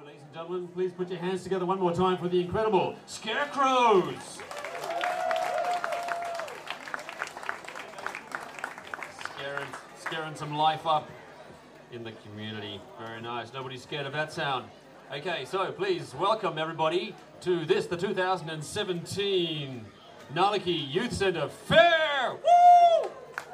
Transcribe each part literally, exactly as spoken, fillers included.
ladies and gentlemen, please put your hands together one more time for the incredible Scarecrows! Scaring, scaring some life up in the community. Very nice. Nobody's scared of that sound. Okay, so please welcome everybody to this, the two thousand seventeen Ngalaki Youth Centre Fair! Woo!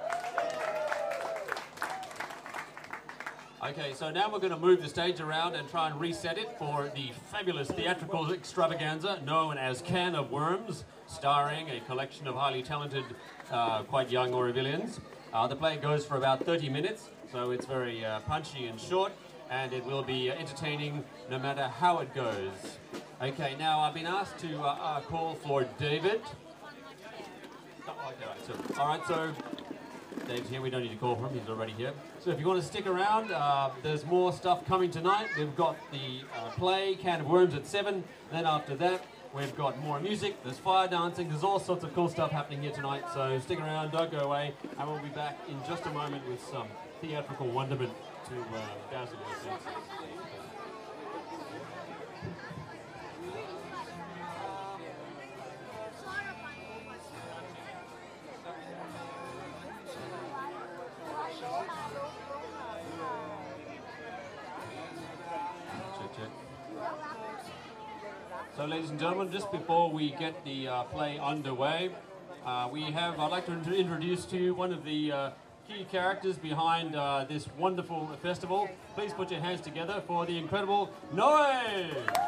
Okay, so now we're going to move the stage around and try and reset it for the fabulous theatrical extravaganza known as Can of Worms, starring a collection of highly talented, uh, quite young Aurovilians. Uh, the play goes for about thirty minutes, so it's very uh, punchy and short, and it will be uh, entertaining no matter how it goes. Okay, now I've been asked to uh, uh, call for David. Oh, okay, right, so, all right, so Dave's here. We don't need to call for him. He's already here. So if you want to stick around, uh, there's more stuff coming tonight. We've got the uh, play, Can of Worms at seven. Then after that, we've got more music. There's fire dancing. There's all sorts of cool stuff happening here tonight. So stick around. Don't go away. And we'll be back in just a moment with some theatrical wonderment to uh, dazzle your senses. So, ladies and gentlemen, just before we get the uh, play underway, uh, we have, I'd like to int introduce to you one of the uh, key characters behind uh, this wonderful festival. Please put your hands together for the incredible Noe!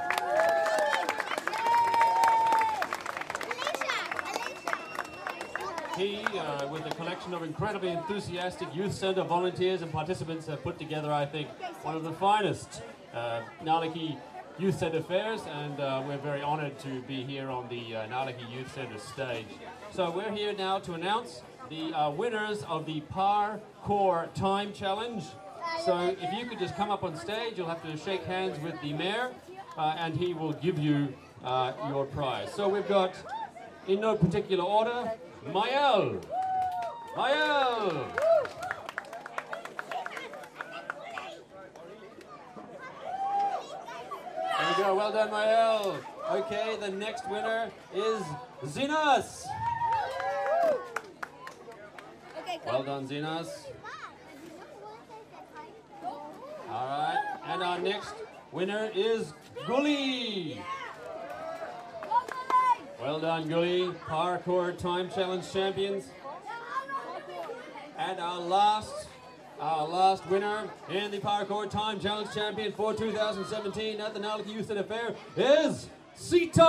He, uh, with a collection of incredibly enthusiastic youth centre volunteers and participants, have put together, I think, one of the finest uh, Ngalaki Youth Centre fairs, and uh, we're very honoured to be here on the uh, Ngalaki Youth Centre stage. So we're here now to announce the uh, winners of the Parkour Time Challenge. So if you could just come up on stage, you'll have to shake hands with the mayor, uh, and he will give you uh, your prize. So we've got, in no particular order, Mael. Mael. There we go, well done, Mael. Okay, the next winner is Zinas. Well done, Zinas. All right, and our next winner is Gully. Well done, Gully. Parkour Time Challenge champions. And our last Our last winner in the Parkour Time Challenge champion for two thousand seventeen at the Ngalaki Youth Centre Fair is Sita!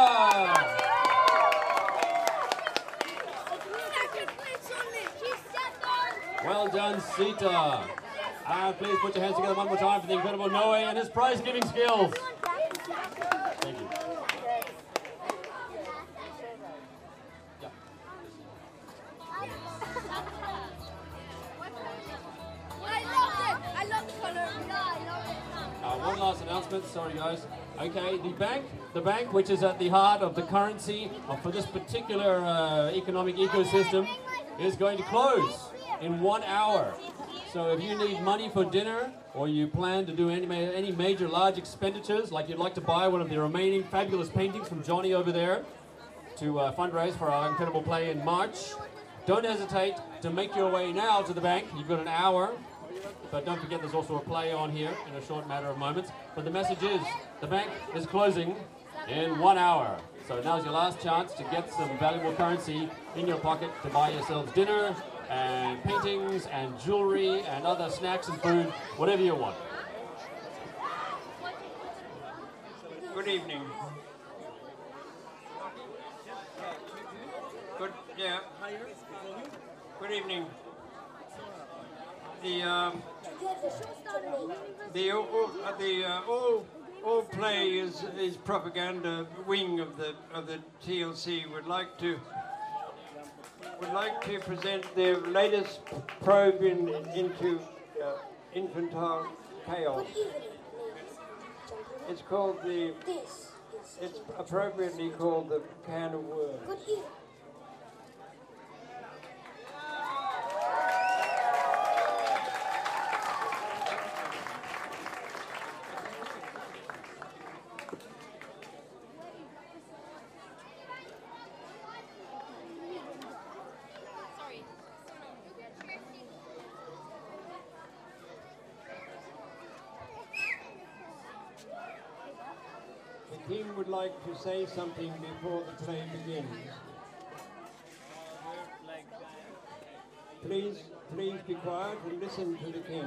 Well done, Sita. And please put your hands together one more time for the incredible Noe and his prize-giving skills. Thank you. Uh, one last announcement, sorry guys. Okay, the bank, the bank which is at the heart of the currency of, for this particular uh, economic ecosystem is going to close in one hour. So if you need money for dinner or you plan to do any, ma any major large expenditures, like you'd like to buy one of the remaining fabulous paintings from Johnny over there to uh, fundraise for our incredible play in March, don't hesitate to make your way now to the bank. You've got an hour. But don't forget there's also a play on here in a short matter of moments. But the message is, the bank is closing in one hour. So now's your last chance to get some valuable currency in your pocket to buy yourselves dinner and paintings and jewelry and other snacks and food, whatever you want. Good evening. Good, yeah. Good evening. The um, the all, uh, the uh, all all play is is propaganda wing of the of the T L C would like to would like to present their latest probe in, into uh, infantile chaos. It's called the. It's appropriately called the Can of Worms. the king would like to say something before the play begins. Please, please be quiet and listen to the king.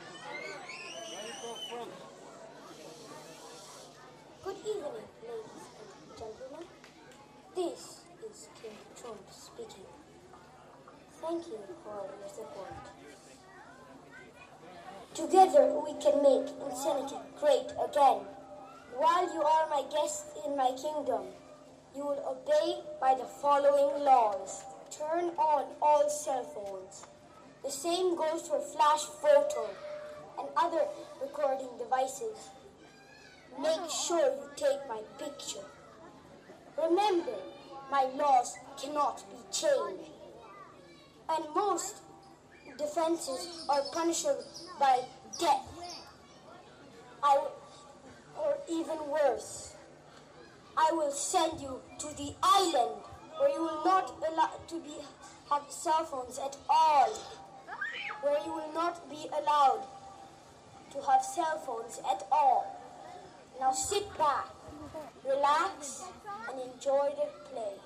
Good evening, ladies and gentlemen. This is King Trump speaking. Thank you for your support. Together we can make insanity great again. While you are my guest in my kingdom, you will obey by the following laws. Turn on all cell phones. The same goes for flash photo and other recording devices. Make sure you take my picture. Remember, my laws cannot be changed. And most defenses are punishable by death. I, or even worse, I will send you to the island where you will not allow to be have cell phones at all. Where you will not be allowed to have cell phones at all. Now sit back, relax, and enjoy the play.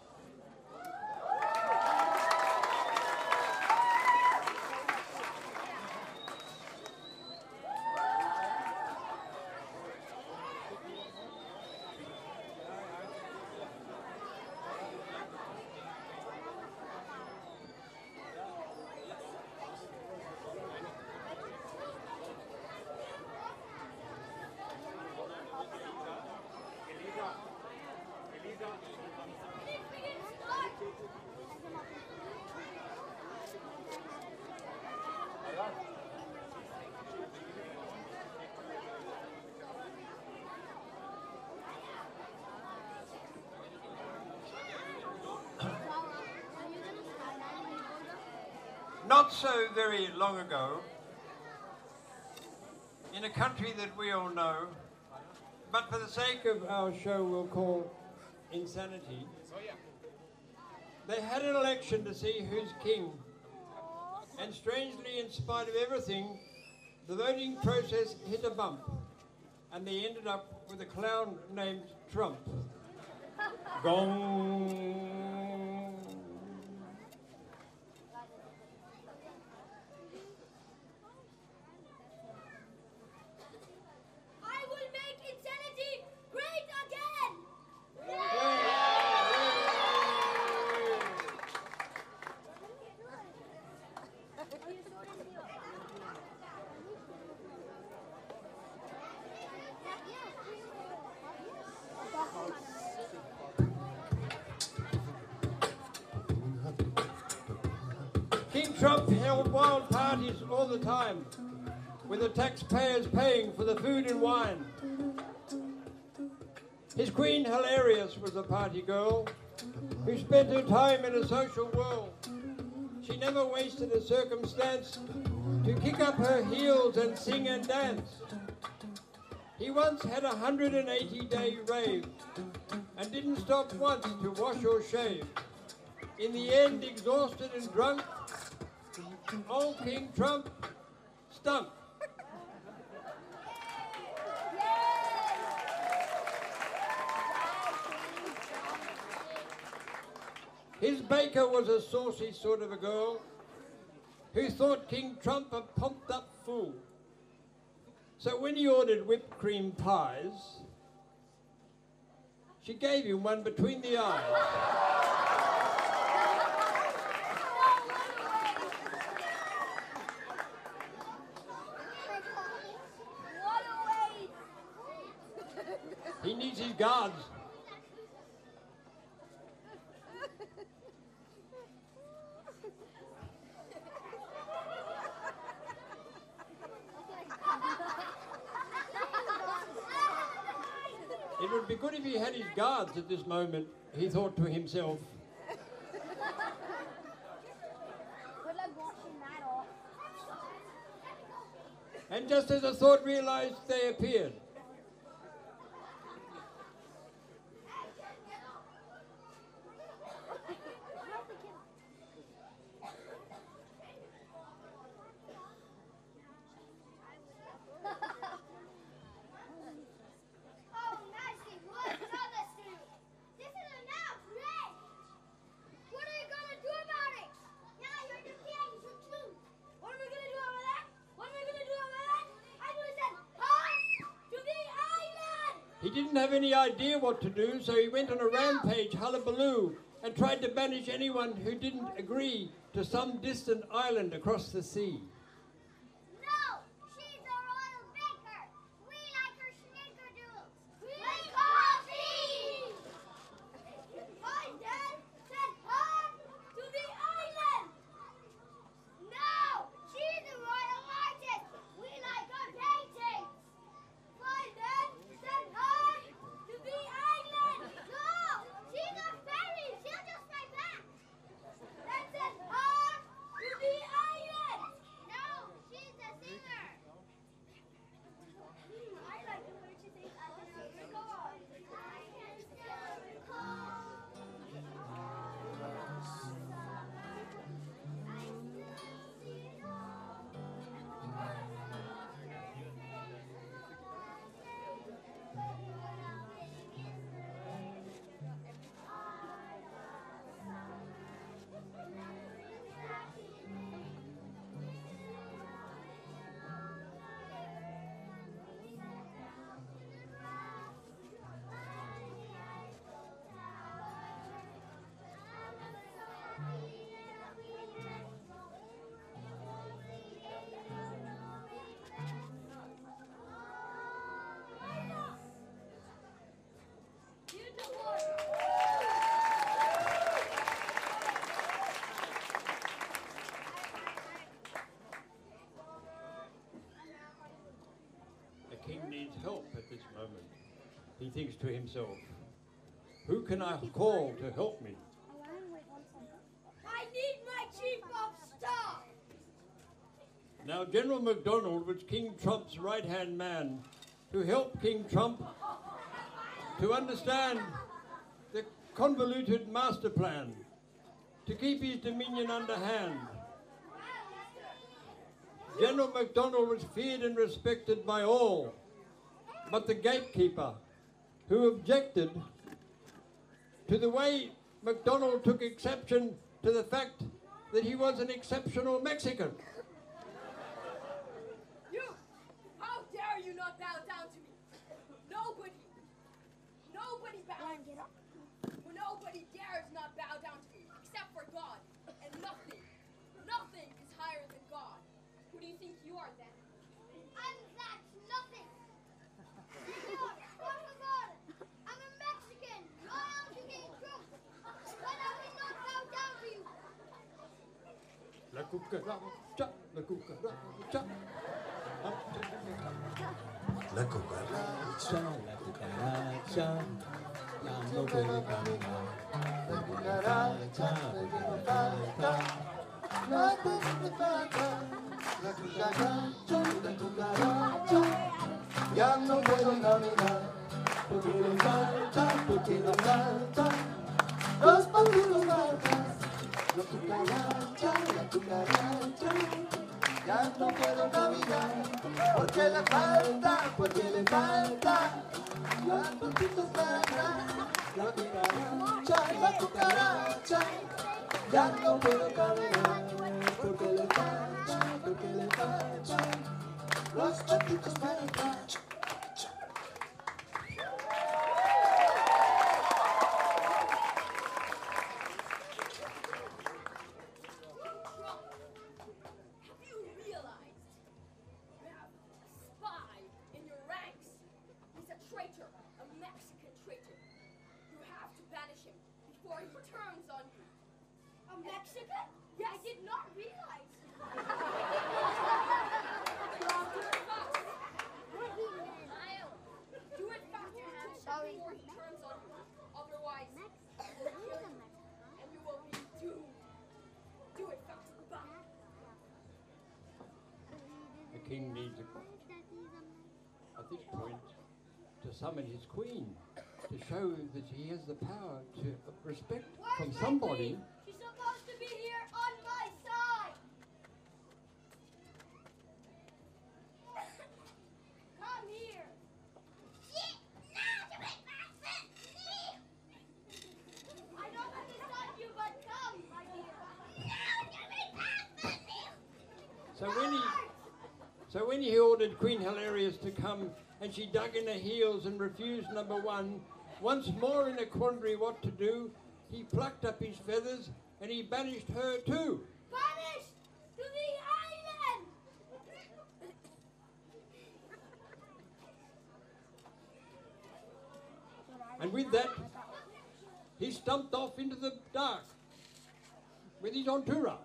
Not so very long ago, in a country that we all know, but for the sake of our show we'll call Insanity, they had an election to see who's king. And strangely, in spite of everything, the voting process hit a bump. And they ended up with a clown named Trump. Gong. King Trump held wild parties all the time, with the taxpayers paying for the food and wine. His queen, Hilarious, was a party girl who spent her time in a social whirl. She never wasted a circumstance to kick up her heels and sing and dance. He once had a one hundred eighty day rave and didn't stop once to wash or shave. In the end, exhausted and drunk, old King Trump stunk. His baker was a saucy sort of a girl who thought King Trump a pumped-up fool. So when he ordered whipped cream pies, she gave him one between the eyes. He needs his guards. It would be good if he had his guards at this moment, he thought to himself. And just as the thought realized, they appeared. He didn't have any idea what to do, so he went on a rampage, hullabaloo, and tried to banish anyone who didn't agree to some distant island across the sea. No! She's a royal baker! We like her snickerdoodles! We like coffee! Find Dad! Send her to the island! No! She's a royal artist! We like her paintings! Find Dad! Send her to the island! No! She's a fairy! She'll just fly back! Then send her to the island! No! She's a singer! Hmm, I like the way she sings I Can Still Recall. I can still recall. I still see it all. The king needs help at this moment. He thinks to himself, who can I call to help me? I need my chief of staff! Now, General MacDonald was King Trump's right-hand man to help King Trump to understand the convoluted master plan, to keep his dominion under hand. General MacDonald was feared and respected by all, but the gatekeeper, who objected to the way MacDonald took exception to the fact that he was an exceptional Mexican. You! How dare you not bow down to me? Nobody, nobody bows. Nobody dares not bow down to me, except for God. And nothing, nothing is higher than God. Who do you think you are then? I'm that nothing! Senor, por favor! I'm a Mexican, loyal to King Trump! Why don't we not bow down to you? La cucaracha, la cucaracha. La cucaracha, la cucaracha, ya no puede caminar. La cucaracha, la cucaracha, no puede caminar. La cucaracha, la cucaracha, ya no puede caminar. Porque le falta, porque le falta, los patitos faltan. La cucaracha, la cucaracha, ya no puedo caminar, porque le falta, porque le falta, las patitas para atrás. La cucaracha, la cucaracha, ya no puedo caminar, porque le falta, porque le falta, las patitas para atrás. The king needs, at this point, to summon his queen, to show that he has the power to respect from somebody. She's supposed to be here on my side! Come here! I don't understand you, but come, my dear. So when he, so when he ordered Queen Hilarious to come and she dug in her heels and refused number one. Once more in a quandary what to do, he plucked up his feathers and he banished her too. Banished to the island! And with that, he stumped off into the dark with his entourage.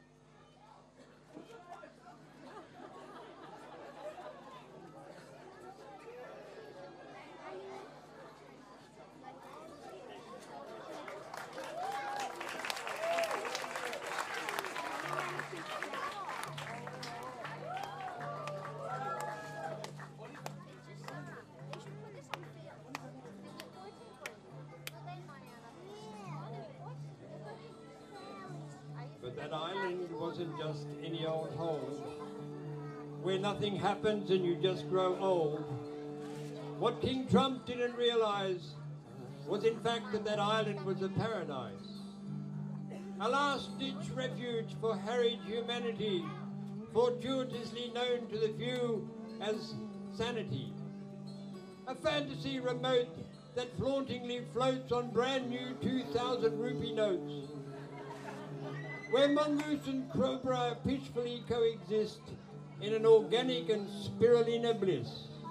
But that island wasn't just any old hole where nothing happens and you just grow old. What King Trump didn't realize was in fact that that island was a paradise. A last-ditch refuge for harried humanity, fortuitously known to the few as sanity. A fantasy remote that flauntingly floats on brand new two thousand rupee notes, where mongoose and cobra peacefully coexist in an organic and spirulina bliss.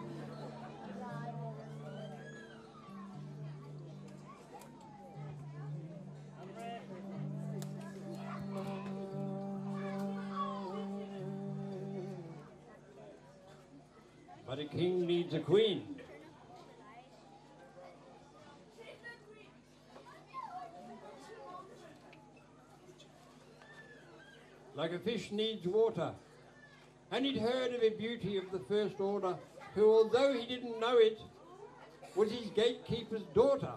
But a king needs a queen. Like a fish needs water. And he'd heard of a beauty of the first order, who, although he didn't know it, was his gatekeeper's daughter.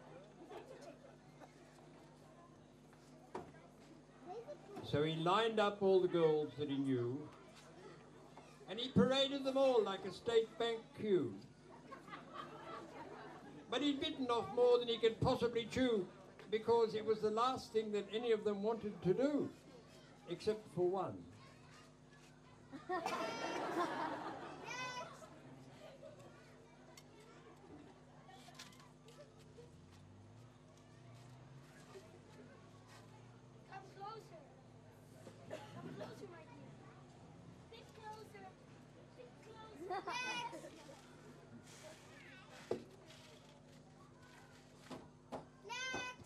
So he lined up all the girls that he knew, and he paraded them all like a state bank queue. But he'd bitten off more than he could possibly chew, because it was the last thing that any of them wanted to do. Except for one. Come closer. Come closer, my dear. Bit closer. Bit closer. Next. Next.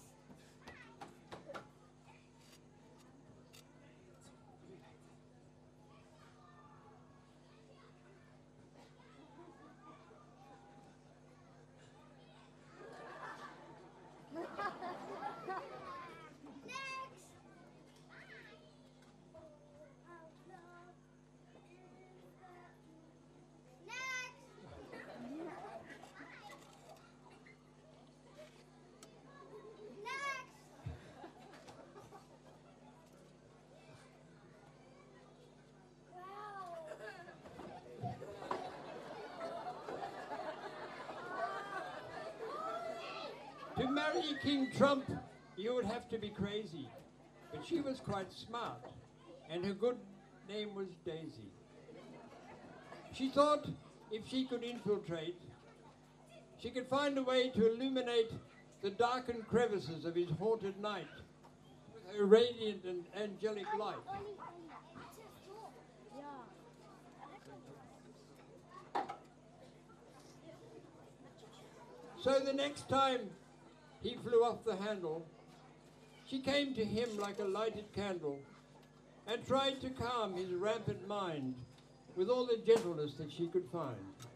To marry King Trump, you would have to be crazy. But she was quite smart, and her good name was Daisy. She thought if she could infiltrate, she could find a way to illuminate the darkened crevices of his haunted night with her radiant and angelic light. So the next time he flew off the handle, she came to him like a lighted candle and tried to calm his rampant mind with all the gentleness that she could find.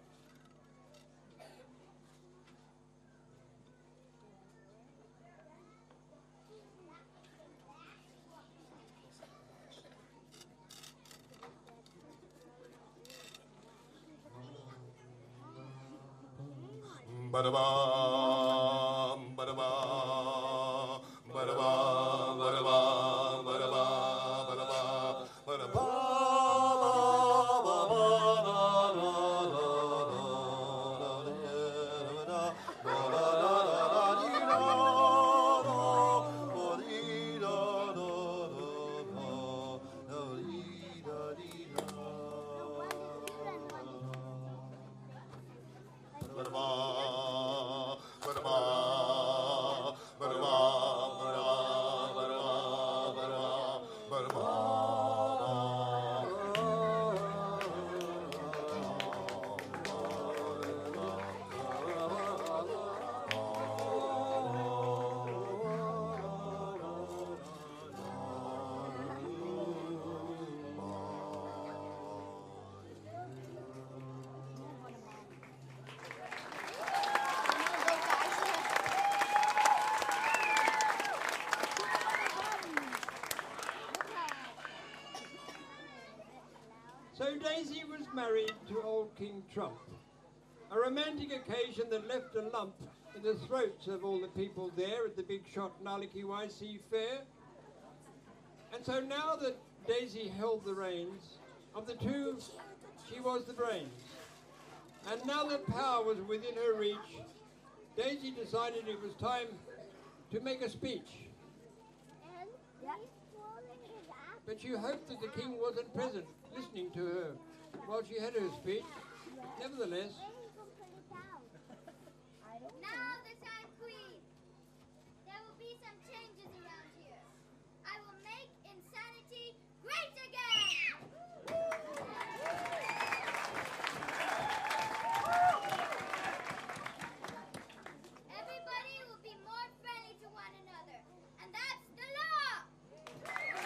Ba-da-ba, ba-da-ba, ba-da-ba, ba-da-ba, ba-da-ba, ba-da-ba, ba-da-ba. So Daisy was married to old King Trump, a romantic occasion that left a lump in the throats of all the people there at the big shot Naliki Y C fair. And so now that Daisy held the reins, of the two, she was the brains. And now that power was within her reach, Daisy decided it was time to make a speech. But she hoped that the king wasn't present, listening to her while she had her speech. Nevertheless, Now that I'm queen, there will be some changes around here. I will make insanity great again! Everybody will be more friendly to one another, and that's the law!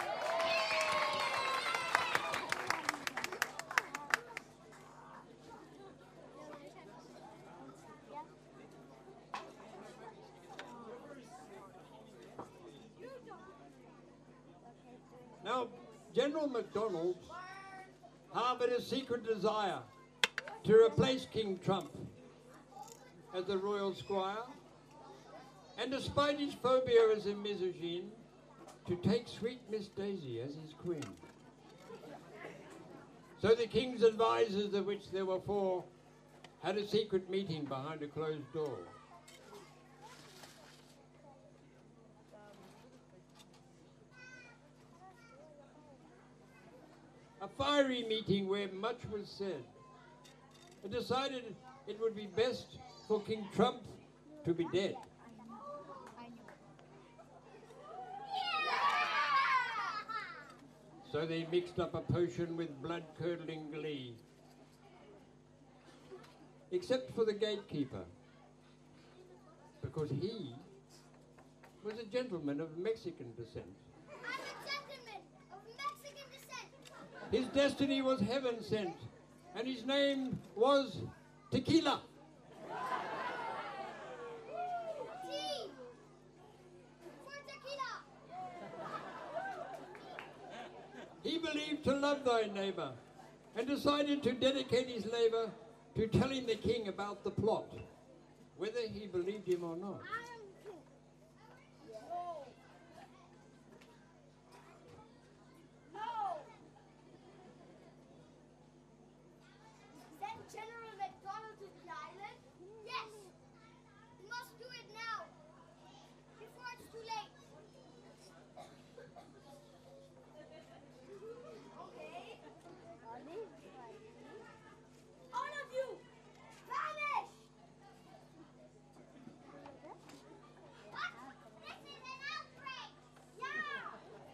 now General MacDonald harbored a secret desire to replace King Trump as the royal squire, and despite his phobia as a misogyne, to take sweet Miss Daisy as his queen. So the king's advisors, of which there were four, had a secret meeting behind a closed door. A fiery meeting where much was said. It decided it would be best for King Trump to be dead. So they mixed up a potion with blood-curdling glee. Except for the gatekeeper, because he was a gentleman of Mexican descent. I'm a gentleman of Mexican descent. His destiny was heaven sent, and his name was Tequila. Tea! For tequila! He believed to love thy neighbor, and decided to dedicate his labor to telling the king about the plot, whether he believed him or not. No! Send General MacDonald to the island? Yes! We must do it now, before it's too late. Okay. All of you, vanish! What? This is an outbreak! Yeah!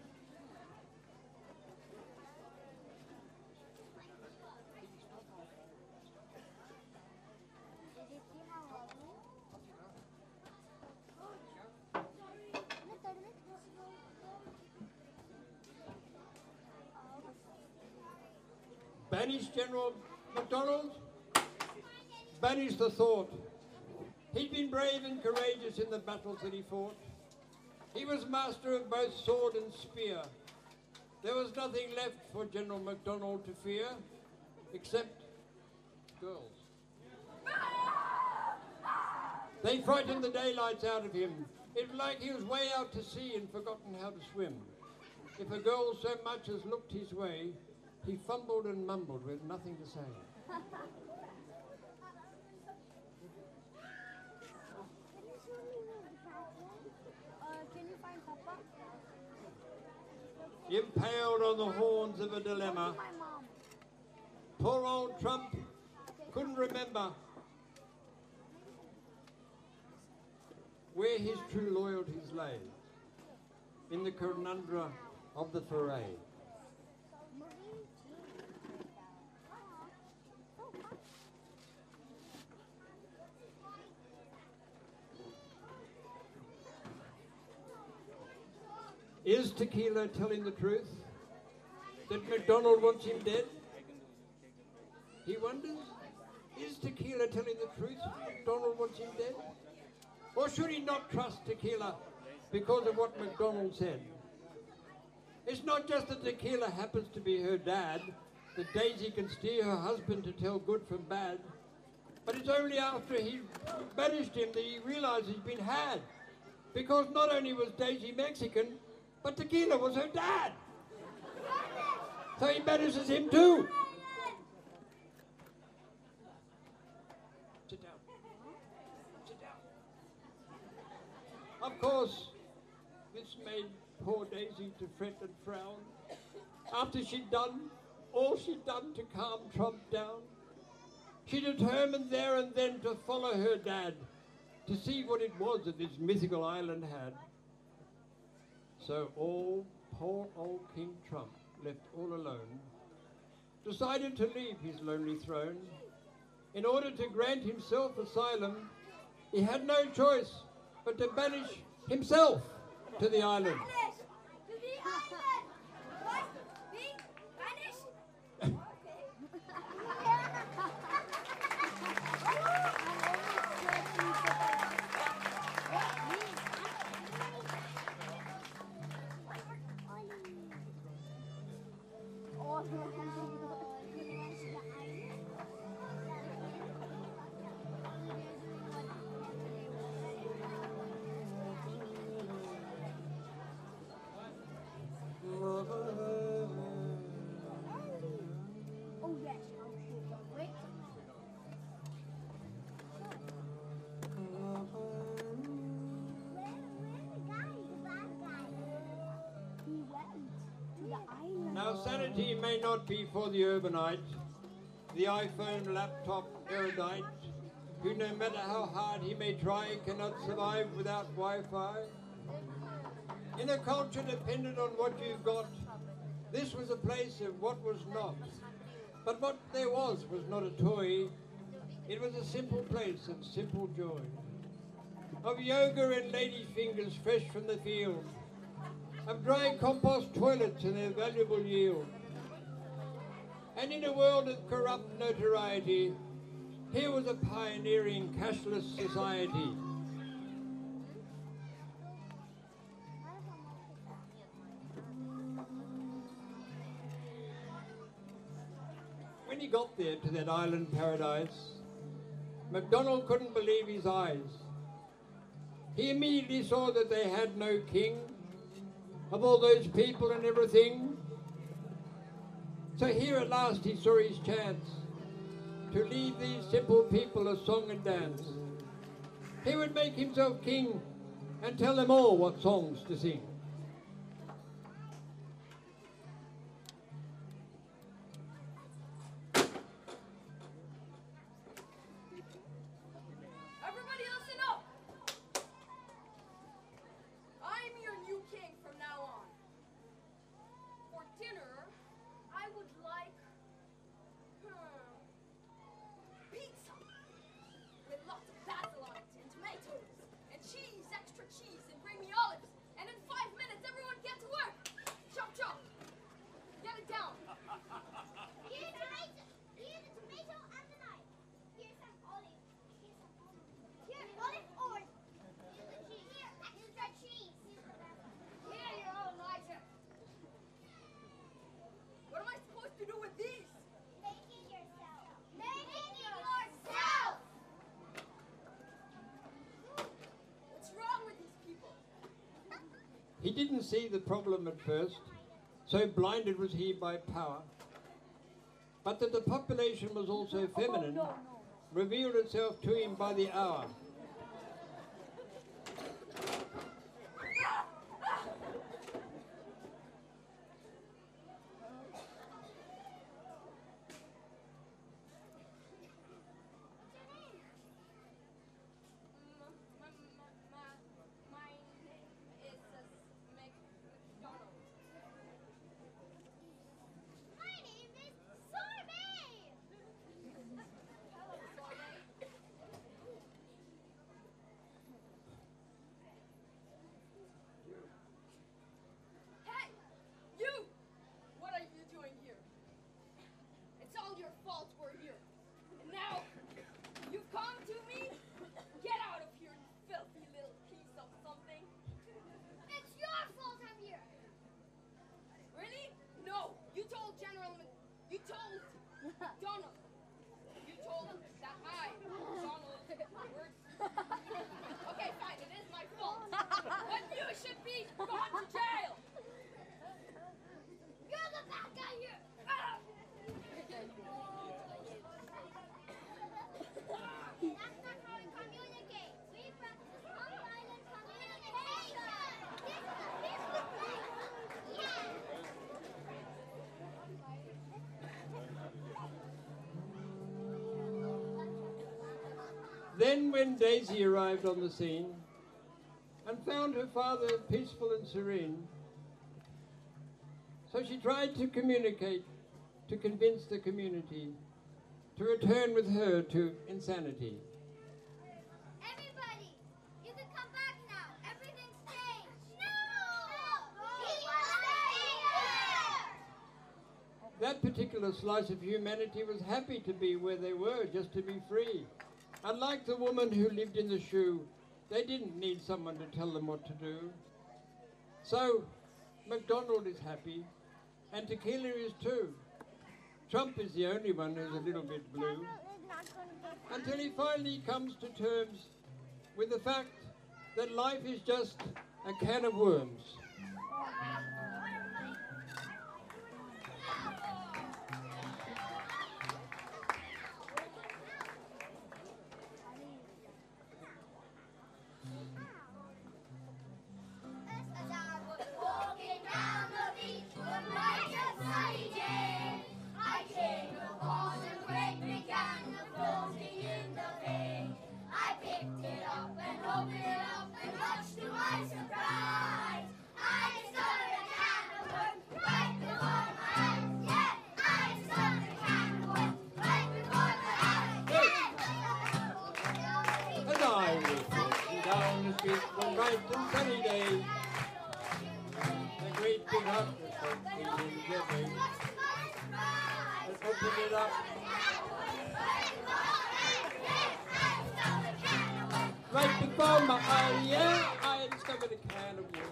Banish General MacDonald? Banish the thought. He'd been brave and courageous in the battles that he fought. He was master of both sword and spear. There was nothing left for General MacDonald to fear, except girls. They frightened the daylights out of him. It was like he was way out to sea and forgotten how to swim. If a girl so much as looked his way, he fumbled and mumbled with nothing to say. Can you find Papa? Impaled on the horns of a dilemma, My mom. poor old Trump couldn't remember where his true loyalties lay, in the conundrum of the foray. Is Tequila telling the truth? That MacDonald wants him dead? He wonders, is Tequila telling the truth? MacDonald wants him dead? Or should he not trust Tequila because of what MacDonald said? It's not just that Tequila happens to be her dad, that Daisy can steer her husband to tell good from bad, but it's only after he banished him that he realized he's been had. Because not only was Daisy Mexican, but Tequila was her dad. So he banishes him too. Sit down. Sit down. Of course, this made poor Daisy to fret and frown. After she'd done all she'd done to calm Trump down, she determined there and then to follow her dad, to see what it was that this mythical island had. So all poor old King Trump, left all alone, decided to leave his lonely throne. In order to grant himself asylum, he had no choice but to banish himself to the island. Vanish! To the island! What? Me? Vanish? Oh yes, wait. Now, sanity may not be for the urbanite, the iPhone laptop erudite, who no matter how hard he may try cannot survive without Wi-Fi. In a culture dependent on what you've got, this was a place of what was not. But what there was was not a toy. It was a simple place of simple joy, of yoga and lady fingers fresh from the field, of dry compost toilets and their valuable yield. And in a world of corrupt notoriety, here was a pioneering cashless society. When he got there to that island paradise, MacDonald couldn't believe his eyes. He immediately saw that they had no king, of all those people and everything. So here at last he saw his chance to lead these simple people a song and dance. He would make himself king and tell them all what songs to sing. Everybody listen up! I'm your new king from now on. For dinner, I would like hmm, pizza with lots of basil on it and tomatoes and cheese, extra cheese, and bring me olives. And in five minutes, everyone get to work. Chop chop. Get it down. Here's the tomato. Here's the tomato and the knife. Here's some olive. Here's some olive. Here, olive oil. Here's the cheese. Here, extra cheese. Here, your own Elijah. What am I supposed to do with these? Make it yourself. Make it yourself. What's wrong with these people? He didn't see the problem at first, so blinded was he by power. But that the population was also feminine revealed itself to him by the hour. Ma- ma- ma- Then when Daisy arrived on the scene and found her father peaceful and serene, so she tried to communicate, to convince the community to return with her to insanity. Everybody, you can come back now. Everything's changed. No! He wants to be here! That particular slice of humanity was happy to be where they were, just to be free. Unlike the woman who lived in the shoe, they didn't need someone to tell them what to do. So, MacDonald is happy, and Tequila is too. Trump is the only one who's a little bit blue, until he finally comes to terms with the fact that life is just a can of worms. As I was walking down the beach one bright and sunny day, I came upon a great big candle floating in the bay. I picked it up and opened it up, and much to my surprise, I discovered a candle worm right before my eyes. Yeah, I discovered a candle worm right before my eyes. Yeah. As I was walking down the street one bright and sunny day, a great big hut was floating in the bay. I opened it up right before my eyes. Yeah, I discovered a can of worms.